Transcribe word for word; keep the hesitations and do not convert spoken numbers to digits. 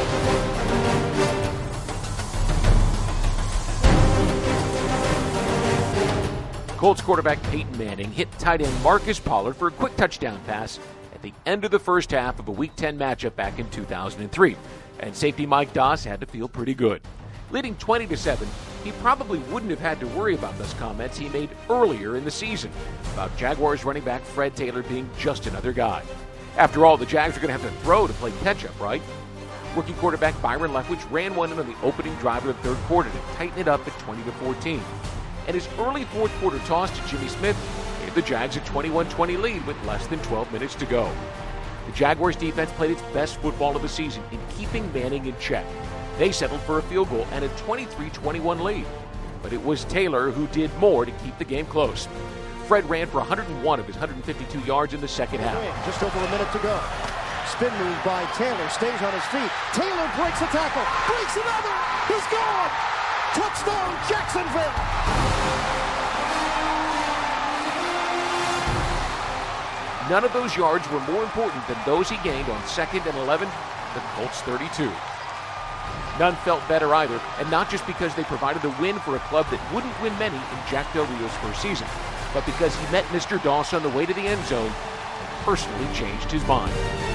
Colts quarterback Peyton Manning hit tight end Marcus Pollard for a quick touchdown pass at the end of the first half of a Week ten matchup back in two thousand three, and safety Mike Doss had to feel pretty good. Leading twenty to seven, he probably wouldn't have had to worry about those comments he made earlier in the season about Jaguars running back Fred Taylor being just another guy. After all, the Jags are going to have to throw to play catch-up, right? Rookie quarterback Byron Leftwich ran one in on the opening drive of the third quarter to tighten it up at twenty to fourteen. And his early fourth quarter toss to Jimmy Smith gave the Jags a twenty-one twenty lead with less than twelve minutes to go. The Jaguars defense played its best football of the season in keeping Manning in check. They settled for a field goal and a twenty-three twenty-one lead. But it was Taylor who did more to keep the game close. Fred ran for one hundred one of his one hundred fifty-two yards in the second half. Just over a minute to go. Spin move by Taylor, stays on his feet. Taylor breaks a tackle, breaks another. He's gone. Touchdown, Jacksonville. None of those yards were more important than those he gained on second and eleven, the Colts thirty-two. None felt better either, and not just because they provided a win for a club that wouldn't win many in Jack Del Rio's first season, but because he met Mister Doss on the way to the end zone and personally changed his mind.